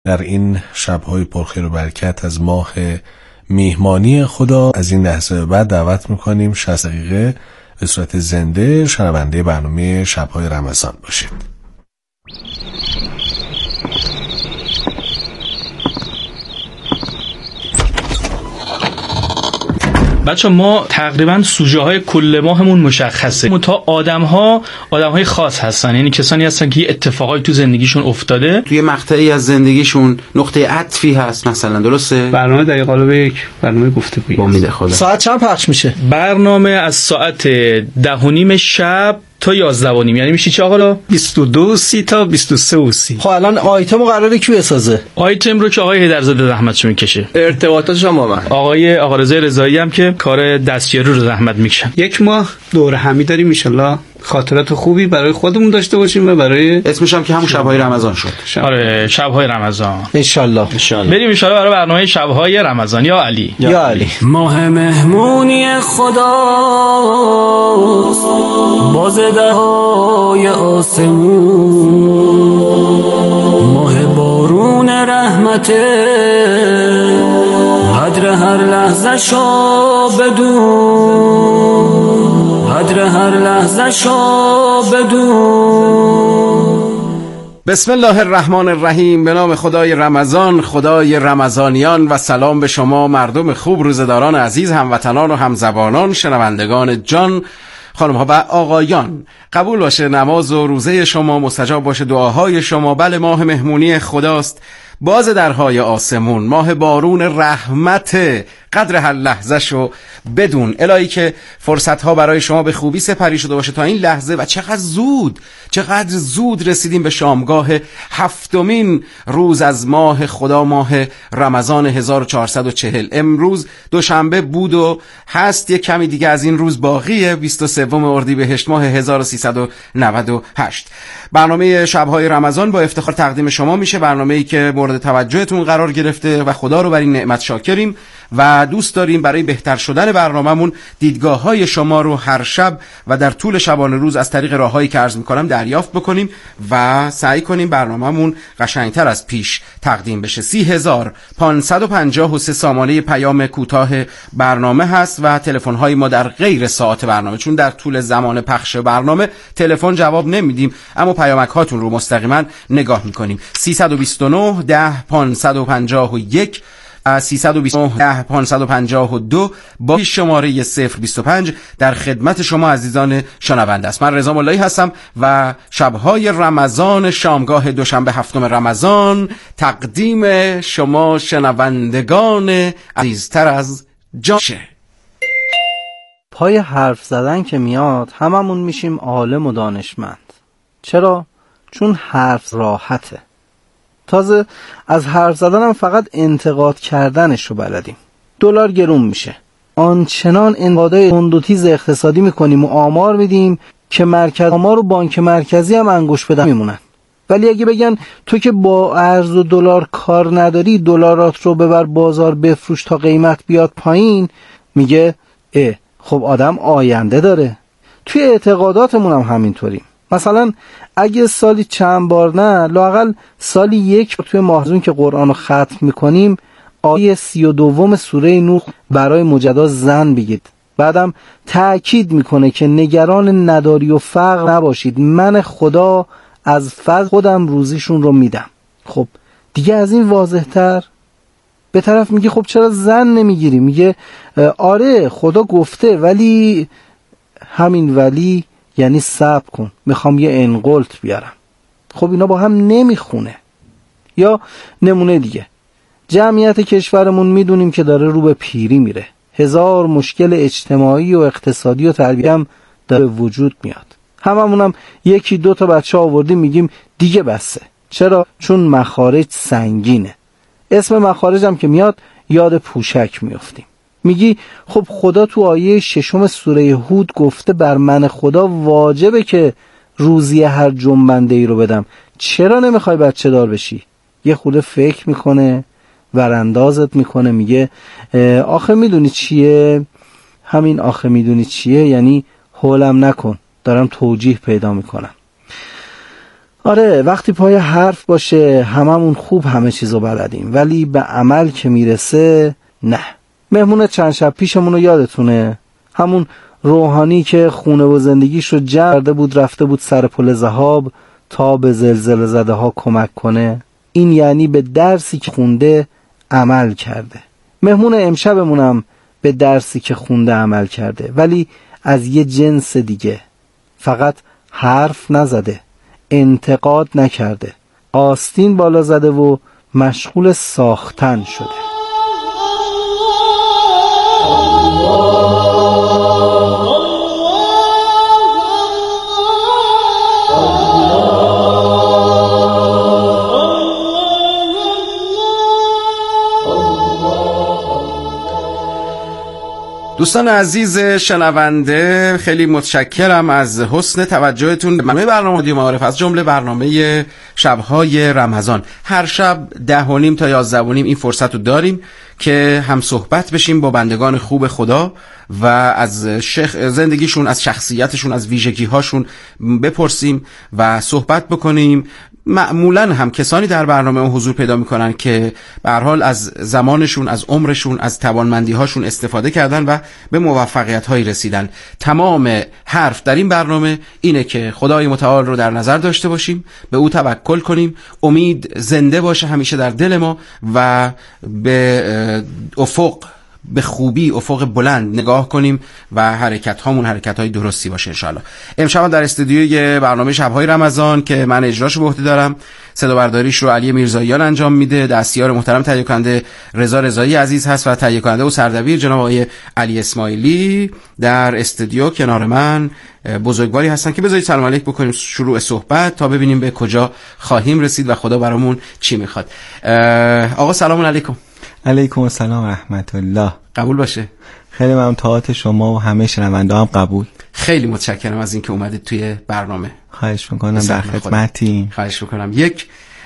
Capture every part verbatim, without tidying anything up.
در این شب‌های پرخیر و برکت از ماه میهمانی خدا از این لحظه به بعد دعوت میکنیم شصت دقیقه به صورت زنده شنونده برنامه شب‌های رمضان باشید. بچه ما تقریبا سوژه های کل ماهمون مشخصه، متا آدم ها آدم های خاص هستن، یعنی کسانی هستن که اتفاقایی تو زندگیشون افتاده، توی مقطعی از زندگیشون نقطه عطفی هست مثلا، درسته؟ برنامه در قالب یک برنامه گفتگویی با امید خدا. ساعت چند پخش میشه؟ برنامه از ساعت ده و نیم شب تا یازده و نیم، یعنی میشه چه آقا؟ بیست و دو و سی تا بیست و سه و سی. خب الان آیتمو قراره کی بسازه؟ آیتم رو که آقای هیدرزاده زحمتشو میکشه. ارتباطاتش هم با من. آقای آقا رضا رضایی هم که کار دستیاری رو زحمت میکشن. یک ماه دوره همی داریم ان شاء الله خاطرات خوبی برای خودمون داشته باشیم و برای اسمش هم که همون شب‌های رمضان شد. شب. آره شب‌های رمضان ان شاء الله. ان شاء الله. بریم ان شاء الله برای برنامه شب‌های رمضان. یا علی. یا, یا علی. ماه مهمونی خدا بازده های آسمون، ماه بارون رحمت قدر هر لحظه شو بدون، قدر هر لحظه شو بدون. بسم الله الرحمن الرحیم. به نام خدای رمضان، خدای رمضانیان، و سلام به شما مردم خوب، روزداران عزیز، هموطنان و همزبانان، شنوندگان جان، خانم ها و آقایان. قبول باشه نماز و روزه شما، مستجاب باشه دعاهای شما. بله ماه مهمونی خداست، باز درهای آسمون، ماه بارون رحمت، قدر هر لحظه شو بدون. الهی که فرصت ها برای شما به خوبی سپری شده باشه تا این لحظه، و چقدر زود چقدر زود رسیدیم به شامگاه هفتمین روز از ماه خدا، ماه رمضان هزار و چهارصد و چهل. امروز دوشنبه بود و هست، یک کمی دیگه از این روز باقیه، بیست و سوم اردیبهشت ماه هزار و سیصد و نود و هشت. برنامه شب‌های رمضان با افتخار تقدیم شما میشه، برنامه‌ای که مورد توجهتون قرار گرفته و خدا رو بر این نعمت شاکریم و دوست داریم برای بهتر شدن برنامه‌مون دیدگاه‌های شما رو هر شب و در طول شبانه روز از طریق راههایی که عرض می‌کنم دریافت بکنیم و سعی کنیم برنامه‌مون قشنگتر از پیش تقدیم بشه. سی هزار پانصد و پنجاه و سه سامانه پیام کوتاه برنامه هست و تلفن‌های ما در غیر ساعت برنامه، چون در طول زمان پخش برنامه تلفن جواب نمیدیم، اما پیامک هاتون رو مستقیما نگاه می‌کنیم. سیصد و بیست و نه ده پانصد و پنجاه و یک سیصد و بیست و نه ده پانصد و پنجاه و دو با شماره صفر بیست و پنج در خدمت شما عزیزان شنونده است. من رضا ملایی هستم و شب‌های رمضان شامگاه دوشنبه هفتم رمضان تقدیم شما شنوندگان عزیزتر از جاشه. پای حرف زدن که میاد هممون میشیم عالم و دانشمند. چرا؟ چون حرف راحته. تازه از حرف زدن هم فقط انتقاد کردنش رو بلدیم. دلار گرون میشه، آنچنان انقادای تند و تیز اقتصادی میکنیم و آمار میدیم که مرکز آمار و بانک مرکزی هم انگوش بدن میمونن. ولی اگه بگن تو که با ارز و دلار کار نداری، دلارات رو ببر بازار بفروش تا قیمت بیاد پایین، میگه اه خب آدم آینده داره. توی اعتقاداتمون هم همینطوریم. مثلا اگه سالی چند بار نه لااقل سالی یک توی ماهزون که قرآن رو ختم میکنیم آیه سی و دوم سوره نوح برای مجدا زن بگید. بعدم تأکید میکنه که نگران نداری و فقر نباشید، من خدا از فضل خودم روزیشون رو میدم. خب دیگه از این واضح تر؟ به طرف میگه خب چرا زن نمیگیری؟ میگه آره خدا گفته، ولی همین ولی یعنی صبر کن، میخوام یه انقلت بیارم. خب اینا با هم نمیخونه. یا نمونه دیگه، جمعیت کشورمون میدونیم که داره رو به پیری میره، هزار مشکل اجتماعی و اقتصادی و تربیتی هم داره وجود میاد. هممونم یکی دو تا بچه آوردیم میگیم دیگه بسه. چرا؟ چون مخارج سنگینه. اسم مخارج هم که میاد یاد پوشک میافتیم. میگی خب خدا تو آیه ششم سوره هود گفته بر من خدا واجبه که روزی هر جنبنده ای رو بدم، چرا نمیخوای بچه دار بشی؟ یه خورده فکر میکنه، وراندازت میکنه، میگه آخه میدونی چیه؟ همین آخه میدونی چیه؟ یعنی حولم نکن، دارم توجیه پیدا میکنم. آره، وقتی پای حرف باشه هممون خوب همه چیزو بلدیم، ولی به عمل که میرسه نه. مهمون چند شب پیشمونو یادتونه؟ همون روحانی که خونه و زندگیش رو جمع کرده بود رفته بود سر پل ذهاب تا به زلزله زده ها کمک کنه. این یعنی به درسی که خونده عمل کرده. مهمون امشبمونم به درسی که خونده عمل کرده، ولی از یه جنس دیگه. فقط حرف نزده، انتقاد نکرده، آستین بالا زده و مشغول ساختن شده. دوستان عزیز شنونده، خیلی متشکرم از حسن توجهتون به برنامه برنامه رادیو معارف، از جمله برنامه شب‌های رمضان. هر شب ده و نیم تا یازده و نیم این فرصت رو داریم که هم صحبت بشیم با بندگان خوب خدا و از شخ... زندگیشون، از شخصیتشون، از ویژگی‌هاشون بپرسیم و صحبت بکنیم. معمولا هم کسانی در برنامه حضور پیدا میکنن که به هر حال از زمانشون، از عمرشون، از توانمندی‌هاشون استفاده کردن و به موفقیت‌هایی رسیدن. تمام حرف در این برنامه اینه که خدای متعال رو در نظر داشته باشیم، به او توکل کنیم، امید زنده باشه همیشه در دل ما و به افق، به خوبی افق بلند نگاه کنیم و حرکت هامون حرکت های درستی باشه انشاءالله. امشب در استودیوی برنامه شب‌های رمضان که من اجراشو به عهده دارم، صدا برداریش رو علی میرزاییان انجام میده، دستیار محترم تهیه کننده رضا رضایی عزیز هست و تهیه کننده و سردبیر جناب آقای علی اسماعیلی در استودیو کنار من بزرگواری هستن که بذارید سلام علیک بکنیم شروع صحبت تا ببینیم به کجا خواهیم رسید و خدا برامون چی میخواد. آقا سلام علیکم. علیکم السلام رحمت الله. قبول باشه. خیلی ممنون، طاعت شما و همه شنونده هم قبول. خیلی متشکرم از اینکه اومدید توی برنامه. خواهش میکنم، در خدمتیم. خواهش میکنم. یک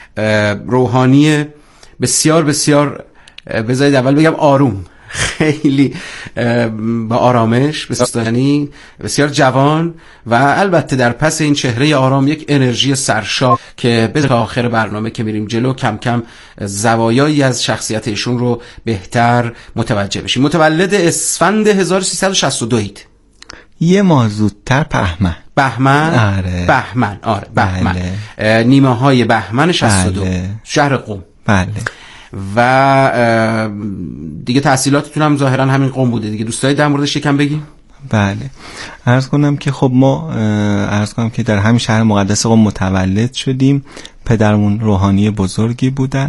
روحانی بسیار بسیار، بذارید اول بگم آروم، خیلی با آرامش، بسیار بسیار جوان و البته در پس این چهره آرام یک انرژی سرشار که به آخر برنامه که میریم جلو کم کم زوایایی از شخصیت ایشون رو بهتر متوجه بشیم. متولد اسفند هزار و سیصد و شصت و دو اید. یه ماه زودتر بهمن. بهمن؟ آره. بهمن، آره بهمن. بله. نیمه های بهمن شصت و دو. بله. شهر قم. بله. و دیگه تحصیلاتتون هم ظاهرا همین قم بوده دیگه. دوست دارید در موردش یکم بگیم؟ بله. عرض کنم که خب ما عرض کنم که در همین شهر مقدس قم متولد شدیم. پدرمون روحانی بزرگی بودن.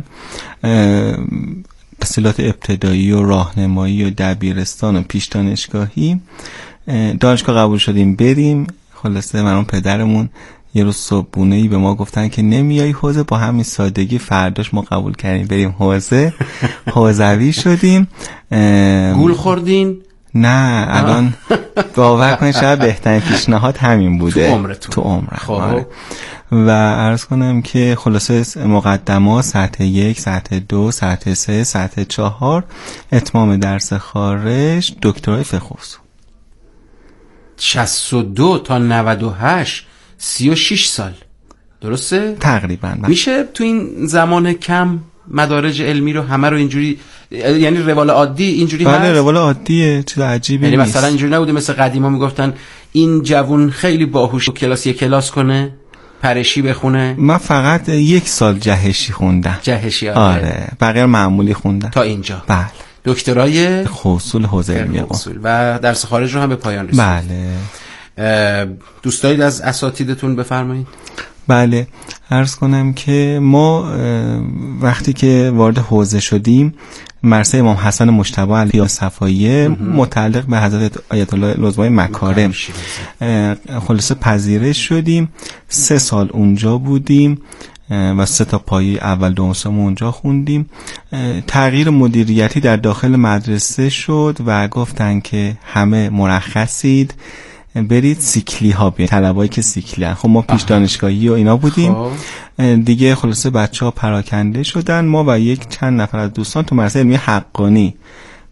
تحصیلات ابتدایی و راهنمایی و دبیرستان و پیش دانشگاهی. دانشگاه قبول شدیم بریم. خلاصه من و پدرمون یه روز صبحونه‌ای به ما گفتن که نمیای حوزه، با همین سادگی فرداش ما قبول کردیم بریم حوزه. حوزوی شدیم. گول خوردین؟ نه الان باور کنید شاید بهترین پیشنهاد همین بوده تو عمرتون. تو عمرم. خب. آره. و عرض کنم که خلاصه مقدمات ساعت یک، ساعت دو، ساعت سه، ساعت چهار، اتمام درس خارج، دکترای فقه اصول. شصت و دو تا نود و هشت، سی و شش سال، درسته؟ تقریبا. میشه تو این زمان کم مدارج علمی رو همه رو اینجوری، یعنی روال عادی اینجوری هست؟ بله روال عادیه، چیز عجیبی یعنی نیست. مثلا اینجوری نبوده مثل قدیما میگفتن این جوون خیلی باهوش، کلاس یک کلاس کنه، پرشی بخونه؟ من فقط یک سال جهشی خوندم. جهشی؟ آره, آره. بقیه معمولی خوندم تا اینجا. بله. دکترای اصول حوزه علمی و درس خارج رو هم به پایان رسید. بله. دوست دارید از اساتیدتون بفرمایید؟ بله. عرض کنم که ما وقتی که وارد حوزه شدیم، مرسه امام حسن مجتبی علیه صفایه متعلق به حضرت آیت الله العظمای مکارم خلاصه پذیرش شدیم. سه سال اونجا بودیم و سه تا پایه اول دوم سوم اونجا خوندیم. تغییر مدیریتی در داخل مدرسه شد و گفتن که همه مرخصید، برید سیکلی ها بیاید، طلبایی که سیکلی هن. خب ما پیش دانشگاهی و اینا بودیم. خواه. دیگه خلاصه بچه ها پراکنده شدن. ما و یک چند نفر از دوستان تو مدرسه علمی حقانی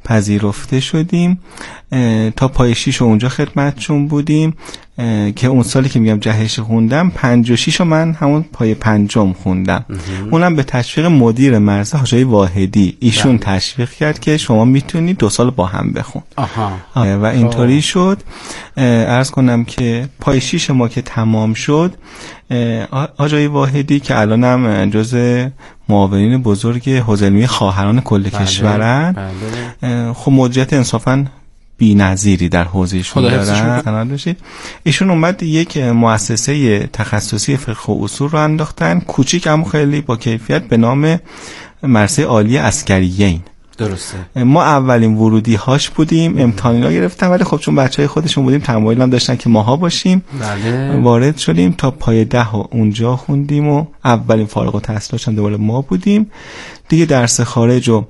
پذیرفته شدیم. تا پای شیش اونجا خدمتشون بودیم که اون سالی که میگم جهش خوندم پنج و شیش من همون پای پنجم خوندم. اونم به تشویق مدیر مرزه حاجی واحدی، ایشون تشویق کرد که شما میتونید دو سال با هم بخون. آها. و اینطوری شد. عرض کنم که پای شیش ما که تمام شد، حاجی واحدی که الانم جز معاونین بزرگ حوزه علمی خواهران کل کشورن، خب مدیریت انصافاً بی نظیری در حوزهشون دارن. ایشون اومد یک مؤسسه تخصصی فقه و اصول رو انداختن، کوچیک اما خیلی با کیفیت، به نام مدرسه عالی عسکریین. درسته. ما اولین ورودی هاش بودیم، امتحانا گرفتن، ولی خب چون بچهای خودشون بودیم تمایل هم داشتن که ماها باشیم. بله. وارد شدیم تا پای ده ها اونجا خوندیم و اولین فارغ التحصیلات هم دوباره ما بودیم. دیگه درس خارج رو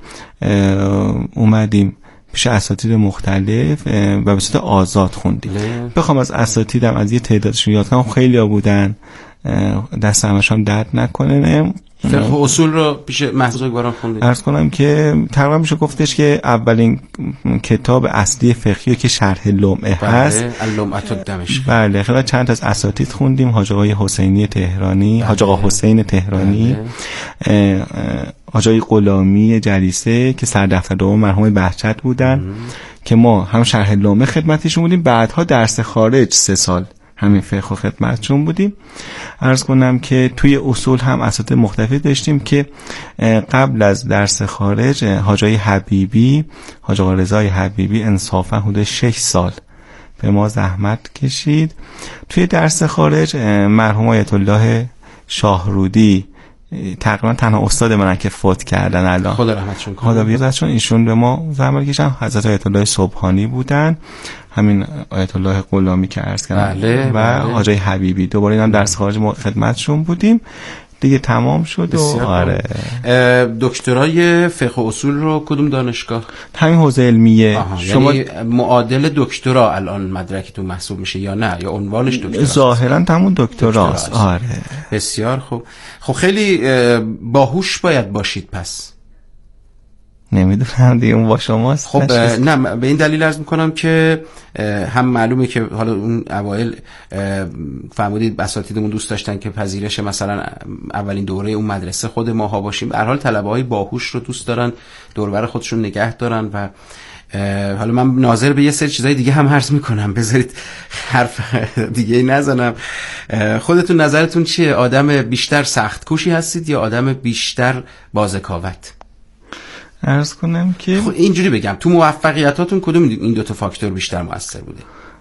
اومدیم پیش اساتید مختلف و به صورت آزاد خوندیم. بخوام از اساتیدم از یه تعدادشون یاد کنم، خیلی ها بودن، دست همشون درد نکنه. فقه اصول رو پیش بزرگواران خوندید؟ عرض کنم که تقریبا میشه گفتش که اولین کتاب اصلی فقهی که شرح لمعه هست، اللمعة الدمشقی. بله، خیلی چند تا از اساتید خوندیم، حاج آقای حسینی تهرانی، حاج آقا حسین تهرانی، حاج آقای غلامی جلیسه که سردفتر دوم مرحوم بهجت بودن ام. که ما هم شرح لمعه خدمتشون بودیم، بعدها درس خارج سه سال همین فقه و خدمتشون بودیم. عرض کنم که توی اصول هم اساتید مختلفی داشتیم که قبل از درس خارج حاج آقای حبیبی، حاج آقا رضای حبیبی انصافا حدود شش سال به ما زحمت کشید. توی درس خارج مرحوم آیت الله شاهرودی تقریبا تنها استاد منن که فوت کردن الان، خدا رحمتشون کنه. خدا بیامرزشون. ایشون به ما زحمت کشیدن. حضرت آیت الله سبحانی بودن، همین آیت الله غلامی که عرض کردم، بله، و بله. حاج حبیبی. دوباره اینا درس خارج ما خدمتشون بودیم دیگه، تمام شد. و آره دکترای فقه و اصول رو کدوم دانشگاه؟ همین حوزه علمیه. شما یعنی معادل دکترا الان مدرکتون محسوب میشه یا نه، یا عنوانش دکترا؟ ظاهرا همون دکتراست. آره بسیار خوب. خب خیلی باهوش باید باشید پس. نمیدونم دیگه اون با شماست. خب نه، به این دلیل عرض میکنم که هم معلومه که حالا اون اوایل فرمودید اساتیدمون دوست داشتن که پذیرش مثلا اولین دوره اون مدرسه خود ماها باشیم. به هر حال طلبه‌های باهوش رو دوست دارن دور و بر خودشون نگه دارن. و حالا من ناظر به یه سری چیزای دیگه هم عرض میکنم، بذارید حرف دیگه نزنم. خودتون نظرتون چیه؟ آدم بیشتر سخت کوشی هستید یا آدم بیشتر بازکاوت؟ عرض کنم که خب اینجوری بگم، تو موفقیتاتون کدوم این دو تا فاکتور بیشتر موثر بوده؟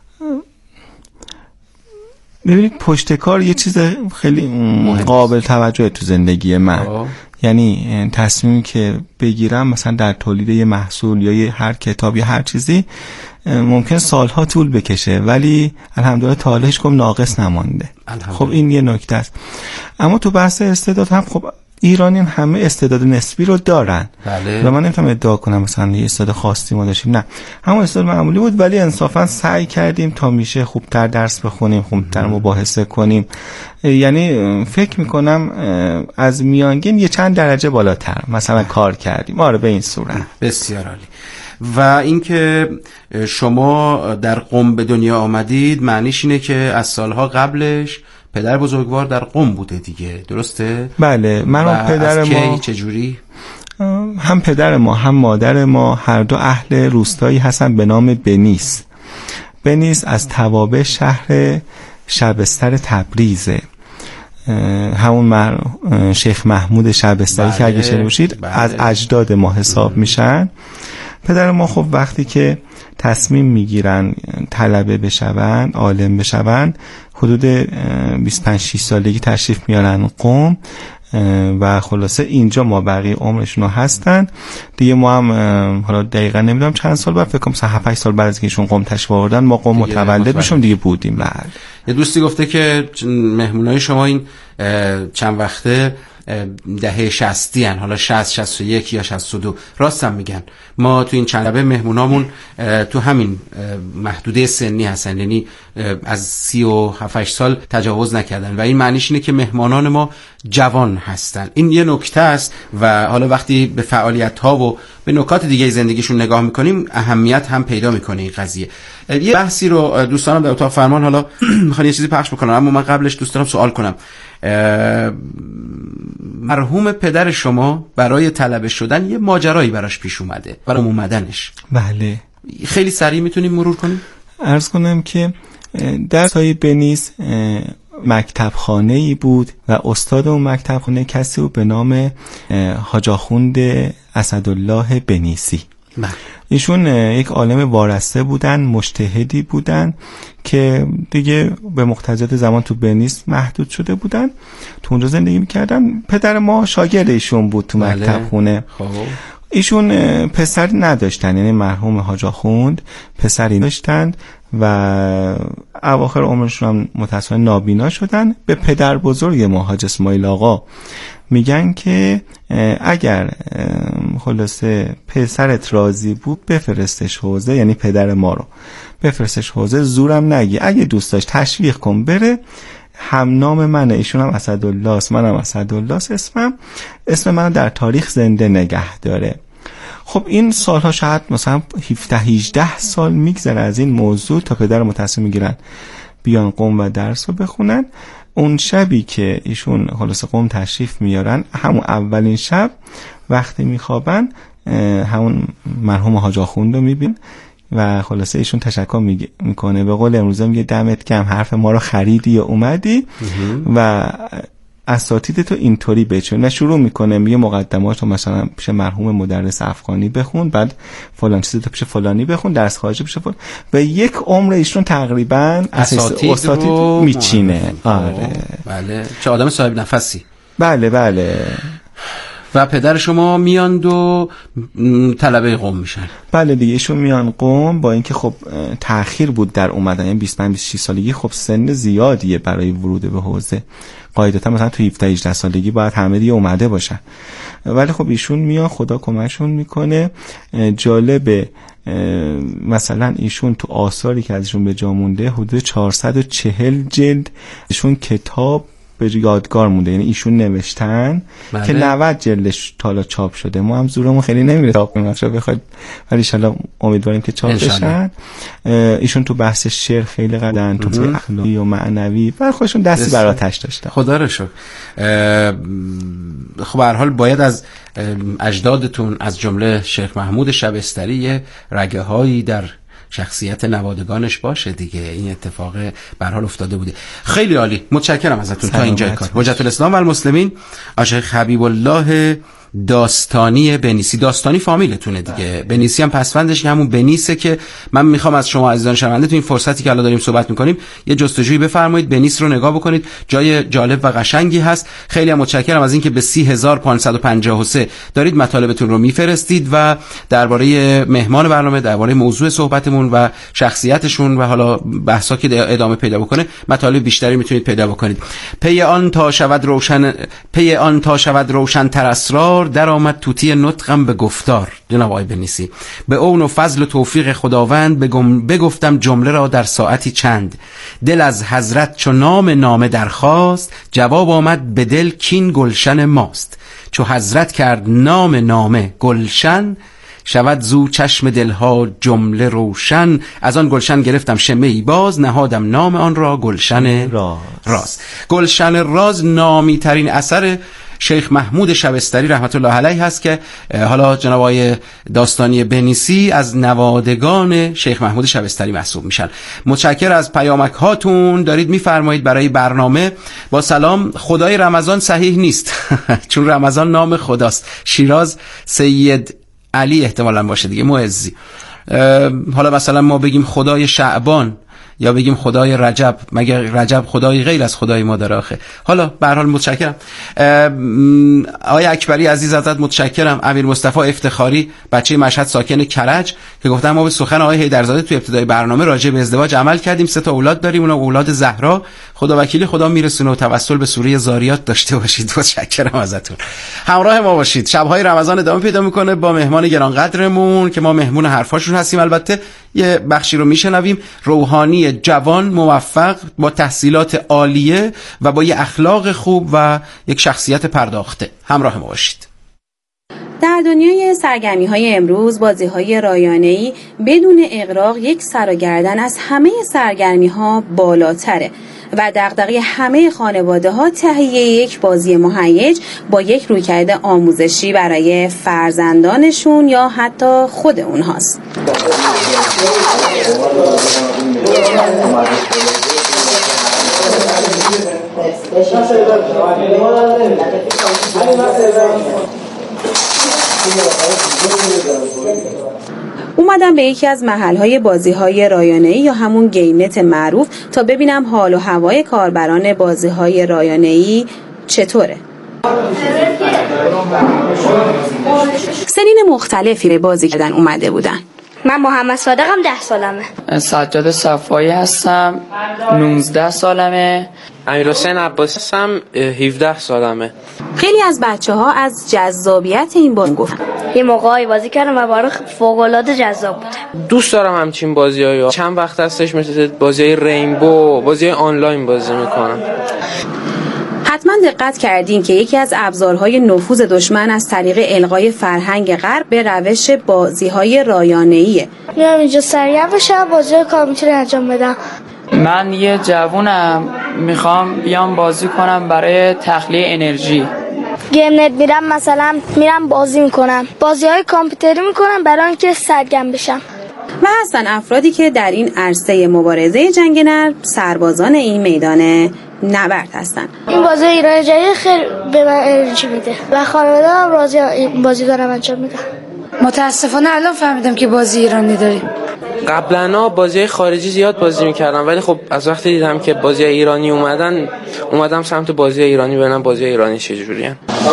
ببینید پشتکار یه چیز خیلی قابل توجه تو زندگی من. آه. یعنی تصمیمی که بگیرم مثلا در تولید یه محصول یا یه هر کتاب یا هر چیزی ممکن سالها طول بکشه، ولی الحمدلله تا حالا هیچ کدوم ناقص نمانده. خب این یه نکته است. اما تو بحث استعداد هم خب ایرانیان همه استعداد نسبی رو دارن. بله. و من نمیتونم ادعا کنم مثلا یه استعداد خاصی ما داشتیم، نه، همون استعداد معمولی بود، ولی انصافا سعی کردیم تا میشه خوبتر درس بخونیم، خوبتر مباحثه کنیم. یعنی فکر میکنم از میانگین یه چند درجه بالاتر مثلا کار کردیم. آره به این صورت. بسیار عالی. و اینکه شما در قم به دنیا آمدید معنیش اینه که از سالها قبلش پدر بزرگوار در قم بوده دیگه، درسته؟ بله. من و پدر ما چجوری؟ هم پدر ما هم مادر ما هر دو اهل روستایی هستن به نام بنیس. بنیس از توابع شهر شبستر تبریزه. همون مر... شیخ محمود شبستری که اگه شنیده باشید از اجداد ما حساب میشن. پدر ما خب وقتی که تصمیم میگیرن طلبه بشون، عالم بشون، حدود بیست و پنج شش سالگی تشریف میارن قم و خلاصه اینجا ما بقیه عمرشون هستن دیگه. ما هم حالا دقیقا نمیدونم چند سال بعد، فکر کنم هفت هشت سال بعد از که ایشون قم تشریف آوردن ما قم متولد بشیم دیگه بودیم. بله. یه دوستی گفته که مهمونای شما این چند وقته دهه شصتی هن، حالا شصت، شصت و یک یا شصت و دو. راستم میگن ما تو این چند لبه مهمونامون تو همین محدوده سنی هستن، یعنی از سی و هفت سال تجاوز نکردن و این معنیش اینه که مهمانان ما جوان هستن. این یه نکته است و حالا وقتی به فعالیت ها و به نکات دیگه زندگیشون نگاه میکنیم اهمیت هم پیدا میکنه این قضیه. یه بحثی رو دوستانم در اتاق فرمان حالا میخوان یه چیزی پخش بکنم، اما من قبلش دوست دارم سوال کنم. مرحوم پدر شما برای طلبه شدن یه ماجرایی براش پیش اومده، برای اومدنش. بله. خیلی سریع میتونیم مرور کنیم؟ عرض کنم که در سایه بنیس مکتب خانه ای بود و استاد اون مکتب خانه کسی بود به نام حاج آخوند اسدالله بنیسی. بله. ایشون یک عالم وارسته بودن، مجتهدی بودن که دیگه به مقتضیات زمان تو بنیس محدود شده بودن، تو اونجا زندگی میکردن. پدر ما شاگرد ایشون بود تو بله. مکتب خونه. خب ایشون پسری نداشتن، یعنی مرحوم حاج آخوند پسری داشتند و اواخر عمرشون هم متاسفانه نابینا شدن. به پدر بزرگ ما حاج اسماعیل آقا میگن که اگر خلاصه پسرت راضی بود بفرستش حوزه، یعنی پدر ما رو بفرستش حوزه، زورم نگی، اگه دوست داشت تشویق کن بره. هم نام منه، ایشون هم اسدالله است، منم اسدالله است، اسمم اسم من در تاریخ زنده نگه داره. خب این سالها شاید مثلا هفده هجده سال میگذره از این موضوع تا پدر متصل میگیرن بیان قم و درس رو بخونن. اون شبی که ایشون خلاص قم تشریف میارن، همون اولین شب وقتی میخوابن همون مرحوم حاج آخوند رو میبین و خلاصه ایشون تشکر میکنه، به قول امروزه میگه دمت گرم، حرف ما رو خریدی و اومدی و اساتید تو اینطوری بچون و شروع میکنه میگه مقدمات رو مثلا پیش مرحوم مدرس افغانی بخون، بعد فلان چیزی تو پیش فلانی بخون، درس خارجی پیش فلان، و یک عمر ایشون تقریبا اساتید, اساتید میچینه. آره بله، چه آدم صاحب نفسی. بله بله. و پدر شما میاند و طلبه قم میشن؟ بله دیگه، ایشون میان قم، با اینکه خب تأخیر بود در اومدن، یعنی بیست و پنج بیست و شش سالگی خب سن زیادیه برای ورود به حوزه، قاعدتا مثلا تو هفده هجده سالگی باید همه دیگه اومده باشن، ولی خب ایشون میان، خدا کمکشون میکنه. جالبه مثلا ایشون تو آثاری که ازشون به جا مونده حدود چهارصد و چهل جلد ایشون کتاب به یادگار مونده، یعنی ایشون نوشتن بله. که نود جلدش تالا چاپ شده. ما هم زورمون خیلی نمیره چاپ کنیم شو بخواد، ولی ان شاءالله امیدواریم که چاپ بشن. ایشون تو بحث شعر خیلی قدن، تو اخلاقی و معنوی و خودشون دستی بر آتش داشتن. خدا رو شکر. خب به هر حال باید از اجدادتون از جمله شیخ محمود شبستری رگه هایی در شخصیت نوادگانش باشه دیگه، این اتفاق به هر حال افتاده بوده. خیلی عالی، متشکرم ازتون تا اینجای کار. حجت الاسلام و المسلمین شیخ حبیب الله داستانی بنیسی. داستانی فامیلتونه دیگه، بنیسی هم پسفندش که همون بنیسه که من میخوام از شما عزیزان شنونده تو این فرصتی که الان داریم صحبت میکنیم یه جستجویی بفرمایید، بنیس رو نگاه بکنید، جای جالب و قشنگی هست. خیلی هم متشکرم از اینکه به سی هزار و پانصد و پنجاه و سه دارید مطالبتون رو میفرستید و درباره مهمان برنامه، درباره موضوع صحبتمون و شخصیتشون و حالا بحثا که ادامه پیدا بکنه مطالب بیشتری میتونید پیدا بکنید. پی آن تا شود روشن پی آن تا شود روشن تر اسرار، در آمد توتی نطقم به گفتار. جناب آقای بنیسی، به اون و فضل و توفیق خداوند بگفتم جمله را در ساعتی چند، دل از حضرت چو نام نامه درخواست، جواب آمد به دل کین گلشن ماست. چو حضرت کرد نام نامه گلشن، شود زو چشم دلها جمله روشن. از آن گلشن گرفتم شمه ای باز، نهادم نام آن را گلشن راز. راز گلشن راز نامی ترین اثر شیخ محمود شبستری رحمت الله علیه هست که حالا جناب آقای داستانی بنیسی از نوادگان شیخ محمود شبستری محسوب میشن. متشکر از پیامک هاتون. دارید میفرمایید برای برنامه با سلام، خدای رمضان صحیح نیست چون رمضان نام خداست. شیراز سید علی احتمالاً باشه دیگه، معزی. حالا مثلا ما بگیم خدای شعبان یا بگیم خدای رجب، مگر رجب خدای غیر از خدای ما داره آخه؟ حالا به هر حال متشکرم. آقای اکبری عزیز ازت متشکرم. امیر مصطفی افتخاری بچه مشهد ساکن کرج که گفتم ما به سخن آقای حیدرزاده تو ابتدای برنامه راجع به ازدواج عمل کردیم، سه تا اولاد داریم، اونها اولاد زهرا خدا وکیلی خدا میرسونه و توسل به سوره زاریات داشته باشید. متشکرم ازتون. همراه ما باشید. شب‌های رمضان ادامه پیدا میکنه با مهمان گرانقدرمون که ما مهمون حرفاشون هستیم. البته یه بخشی رو میشنویم. روحانی جوان موفق با تحصیلات عالیه و با یه اخلاق خوب و یک شخصیت پرداخته. همراه ما باشید. در دنیای سرگرمی‌های امروز بازی‌های رایانه‌ای بدون اغراق یک سر و گردن از همه سرگرمی‌ها بالاتره و دغدغه همه خانواده‌ها تهیه یک بازی مهیج با یک رویکرد آموزشی برای فرزندانشون یا حتی خود اونهاست. اومدم به یکی از محل‌های بازی‌های رایانه‌ای یا همون گیمنت معروف تا ببینم حال و هوای کاربران بازی‌های رایانه‌ای چطوره. سنین مختلفی به بازی کردن اومده بودن. من محمد صادقم، ده سالمه. سجاد صفایی هستم، نوزده سالمه. امیرحسین عباسی هستم، هفده سالمه. خیلی از بچه‌ها از جذابیت این بازی گفتن. یه موقعی بازی کردم و برای فوق‌العاده جذاب بود. دوست دارم همچین بازی‌ها. چند وقت هستش مثل بازی‌های رینبو، بازی‌های آنلاین بازی می‌کنم. حتما دقت کردین که یکی از ابزارهای نفوذ دشمن از طریق الغای فرهنگ غرب به روش بازی‌های رایانه‌ایه. میام اینجا سرگرم بشم، بازی کامپیوتری انجام بدم. من یه جوونم، میخوام بیام بازی کنم برای تخلیه انرژی. گیم نت میرم، مثلا میرم بازی میکنم، بازی‌های کامپیوتری میکنم برای اینکه سرگرم بشم. و هستن افرادی که در این عرصه مبارزه جنگ نرد سربازان این میدان نبرد هستن. این بازی ایران جدید خیلی به من انرژی میده و خانواده‌ام راضی بازی دارم انجام میدم. متاسفانه الان فهمیدم که بازی ایرانی داریم. قبلا بازی خارجی زیاد بازی میکردم ولی خب از وقتی دیدم که بازی ایرانی اومدن اومدم سمت بازی ایرانی ببینم بازی ایرانی چجوریه.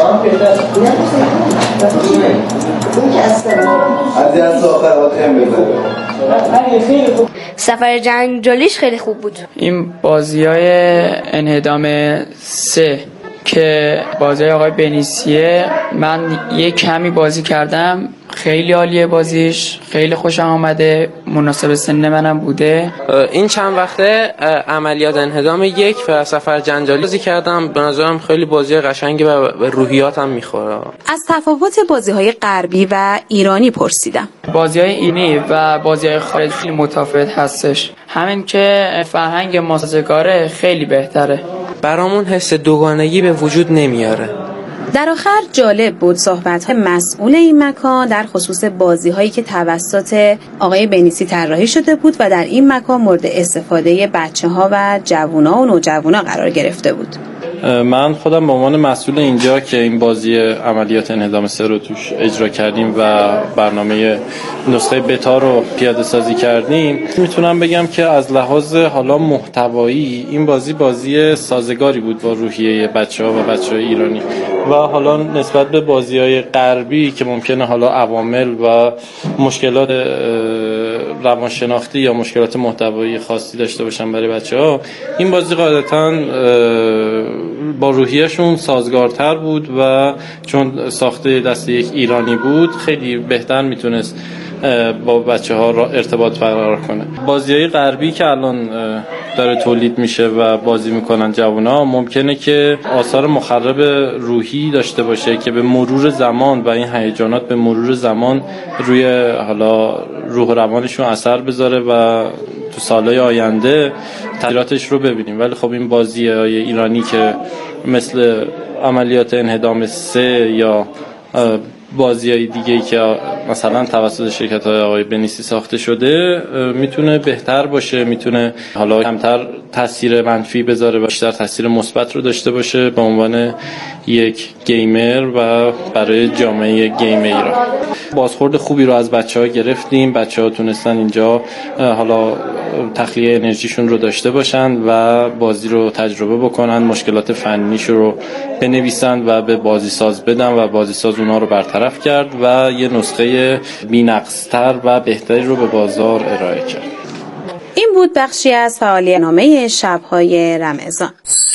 سفر جنگجوییش خیلی خوب بود. این بازی‌های انهدام سه که بازی آقای بنیسیه، من یک کمی بازی کردم، خیلی عالیه بازیش، خیلی خوشم آمده، مناسب سن منم بوده. این چند وقته عملیات انهدام یک و سفر جنگجویی بازی کردم، به نظرم خیلی بازی قشنگی و به روحیاتم میخوره. از تفاوت بازی‌های غربی و ایرانی پرسیدم. بازی‌های ایرانی و بازی‌های خارجی خیلی متفاوت هستش، همین که فرهنگ ما سازگاره خیلی بهتره، برامون حس دوگانگی به وجود نمیاره. در آخر جالب بود صحبت‌های مسئول این مکان در خصوص بازی‌هایی که توسط آقای بنیسی طراحی شده بود و در این مکان مورد استفاده بچه‌ها و جوونا و نوجوانا قرار گرفته بود. من خودم به عنوان مسئول اینجا که این بازی عملیات انهدام سه رو توش اجرا کردیم و برنامه نسخه بتا رو پیاده سازی کردیم، میتونم بگم که از لحاظ حالا محتوایی این بازی بازی سازگاری بود با روحیه بچه‌ها و بچه‌های ایرانی و حالا نسبت به بازی‌های غربی که ممکنه حالا عوامل و مشکلات روانشناختی یا مشکلات محتوایی خاصی داشته باشن برای بچه‌ها، این بازی قاعدتاً با روحیه‌شون سازگارتر بود و چون ساخته دست یک ایرانی بود خیلی بهتر میتونست با بچه ها را ارتباط برقرار کنه. بازی‌های غربی که الان داره تولید میشه و بازی میکنن جوونا ممکنه که آثار مخرب روحی داشته باشه که به مرور زمان و این هیجانات به مرور زمان روی حالا روح و روانشون اثر بذاره و تو سالهای آینده تاثیراتش رو ببینیم. ولی خب این بازی‌های ایرانی که مثل عملیات انهدام سه یا بازی‌های دیگه‌ای که مثلا توسط شرکت‌های آقای بنیسی ساخته شده میتونه بهتر باشه، میتونه حالا کمتر تاثیر منفی بذاره و بیشتر تاثیر مثبت رو داشته باشه به عنوان یک گیمر و برای جامعه گیم ایران. بازخورد خوبی رو از بچه‌ها گرفتیم، بچه‌ها تونستن اینجا حالا تخلیه انرژیشون رو داشته باشن و بازی رو تجربه بکنن، مشکلات فنیش رو بنویسن و به بازی ساز بدن و بازی ساز اونها رو برطرف کرد و یه نسخه بی‌نقص‌تر و بهتری رو به بازار ارائه کرد. این بود بخشی از فعالیت‌نامه شب‌های رمضان.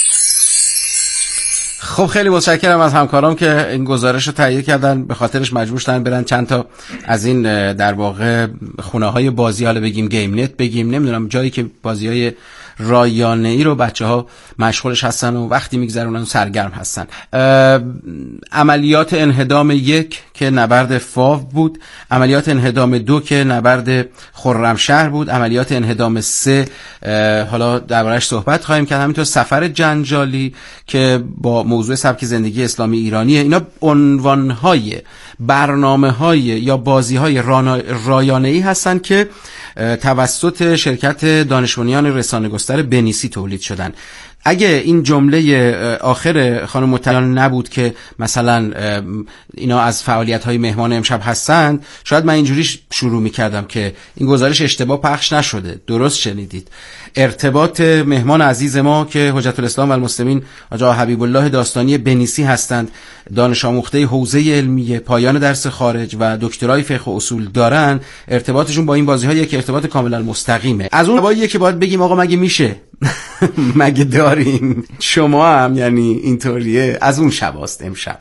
خب خیلی متشکرم از همکارام که این گزارش رو تهیه کردن، به خاطرش مجبور شدن برن چند تا از این در واقع خونه‌های بازی، حالا بگیم گیم نت بگیم، نمیدونم جایی که بازی‌های رایانه‌ای رو بچه‌ها مشغولش هستن و وقتی میگذرونن و سرگرم هستن. عملیات انهدام یک که نبرد فاو بود، عملیات انهدام دو که نبرد خرمشهر بود، عملیات انهدام سه حالا دربارش صحبت خواهیم کرد، همینطور سفر جنجالی که با موضوع سبک زندگی اسلامی ایرانیه. اینا عنوان‌های برنامه‌های یا بازی‌های رایانه‌ای هستن که توسط شرکت دانشمندان رسانه‌گستر بنیسی تولید شدن. اگه این جمله آخر خانم متقیان نبود که مثلا اینا از فعالیت‌های مهمان امشب هستند، شاید من اینجوری شروع می‌کردم که این گزارش اشتباه پخش نشده، درست شنیدید. ارتباط مهمان عزیز ما که حجت الاسلام و المسلمین آقا حبیب الله داستانی بنیسی هستند، دانش آموخته حوزه علمیه، پایان درس خارج و دکترای فقه و اصول دارن، ارتباطشون با این بازی‌ها که ارتباط کاملا مستقیمه. از اون باباییه که باید بگیم آقا مگه میشه مگه داریم، شما هم یعنی اینطوریه. از اون شباست امشب.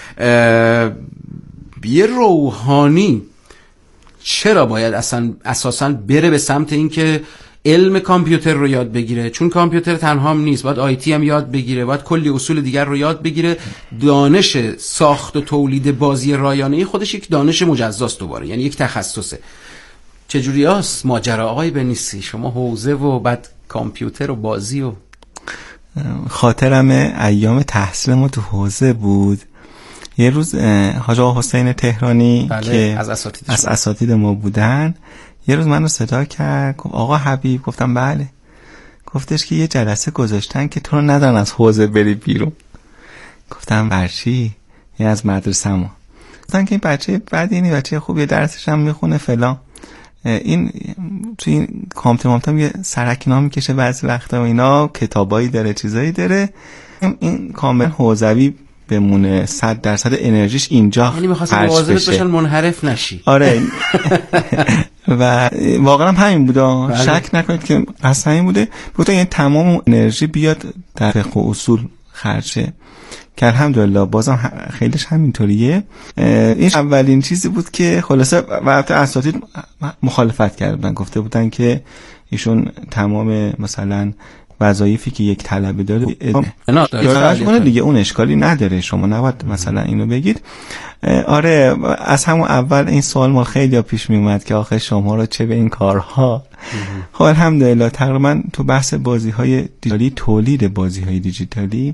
یه روحانی چرا باید اصلا اساساً بره به سمت این که علم کامپیوتر رو یاد بگیره؟ چون کامپیوتر تنها هم نیست، باید آیتی هم یاد بگیره، باید کلی اصول دیگر رو یاد بگیره. دانش ساخت و تولید بازی رایانه‌ای خودش یک دانش مجزاست دوباره، یعنی یک تخصصه. چجوری هست ماجرا آقای بنیسی؟ شما حوزه و بعد کامپیوتر و بازی و خاطرم ایام تحصیل ما تو حوزه بود. یه روز حاج آقا حسین تهرانی بله، که از اساتید, از اساتید ما بودن، یه روز منو صدا کرد، گفت آقا حبیب. گفتم بله. گفتش که یه جلسه گذاشتن که تو رو ندارن از حوزه بری بیرون. گفتم برچی؟ یه از مدرسه ما. گفتن که این بچه بعد اینی بچه خوبیه، درسش هم میخونه فلان، این توی این کامپیوتر مامتم یه سرکینا میکشه بعضی وقتا و اینا، کتابایی داره، چیزایی داره، این کامل حوزوی بمونه، صد درصد انرژیش اینجا یعنی می‌خواستم مواظبت باشن منحرف نشی. آره و واقعا همین بوده، شک نکنید که اصلا این بوده. گفتم یعنی تمام انرژی بیاد در فقه و اصول خرجه که الحمدلله بازم خیلیش همینطوریه. این اولین چیزی بود که خلاصه وقت اساتید مخالفت کردن، گفته بودن که ایشون تمام مثلا وظایفی که یک طلبه داره یادداشت کنه دیگه، اون اشکالی نداره، شما نباید مثلا اینو بگید. آره از همون اول این سوال ما خیلی پیش می اومد که آخه شما رو چه به این کارها. خب الحمدلله تقریبا تو بحث بازی‌های دیجیتالی، تولید بازی‌های دیجیتالی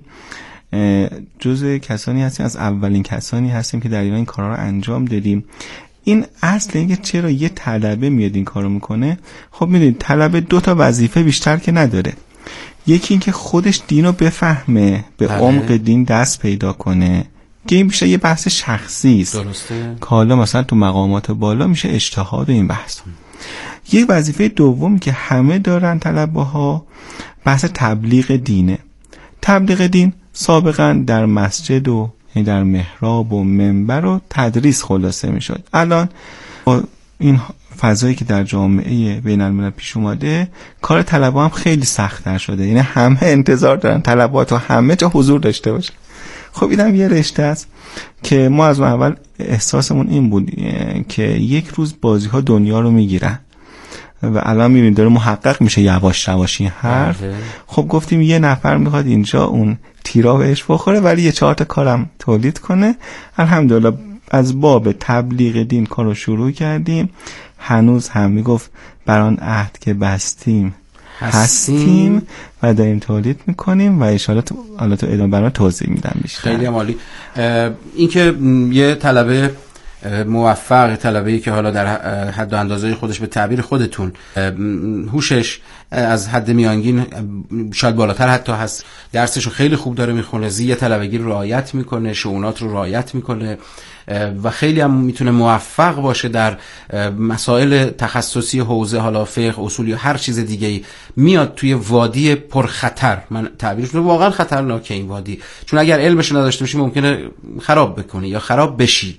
جزء کسانی هستیم، از اولین کسانی هستیم که در ایران این کارا رو انجام دادیم. این اصل اینکه چرا یه طلبه میاد این کارو میکنه، خب میدونید طلبه دو تا وظیفه بیشتر که نداره. یکی اینکه خودش دین رو بفهمه، به عمق دین دست پیدا کنه، که این بیشتر یه بحث شخصی است. درسته. که حالا مثلا تو مقامات بالا میشه اجتهاد و این بحث. یه وظیفه دوم که همه دارن طلبه ها، بحث تبلیغ دینه. تبلیغ دین سابقا در مسجد و در محراب و منبر و تدریس خلاصه میشد. الان با این فضایی که در جامعه بین الملل پیش اومده، کار طلبه هم خیلی سخت‌تر شده. یعنی همه انتظار دارن طلبات و همه جا حضور داشته باشه. خب اینم یه رشته است که ما از اول احساسمون این بود که یک روز بازی ها دنیا رو میگیرن و الان میبینید داره محقق میشه یواش یواش این حرف. خب گفتیم یه نفر میخواد اینجا اون تیرا بهش بخوره ولی یه چهار تا کارم تولید کنه. الحمدلله از باب تبلیغ دین کارو شروع کردیم. هنوز هم میگفت بران عهد که بستیم هستیم, هستیم و داریم تولید میکنیم و انشالله تو حالا تو ادامه برام توضیح میدم بیشتر. خیلی عالی. این که یه طلبه موفق، طلبه‌ای که حالا در حد و اندازه خودش به تعبیر خودتون هوشش از حد میانگین شاید بالاتر حتی هست، درسشو خیلی خوب داره میخونه، زی طلبگی رو رعایت میکنه، شؤونات رو رعایت میکنه و خیلی هم میتونه موفق باشه در مسائل تخصصی حوزه، حالا فقه، اصول یا هر چیز دیگه‌ای. میاد توی وادی پرخطر، من تعبیرش رو واقعا خطرناکه این وادی، چون اگر علمش نداشته باشی ممکنه خراب بکنی یا خراب بشی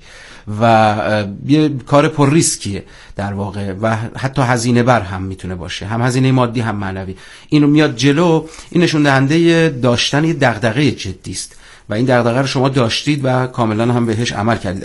و یه کار پر ریسکیه در واقع و حتی هزینه بر هم میتونه باشه، هم هزینه مادی هم معنوی. اینو میاد جلو، این نشون دهنده داشتن یه دغدغه جدی است و این دغدغه رو شما داشتید و کاملا هم بهش عمل کردید.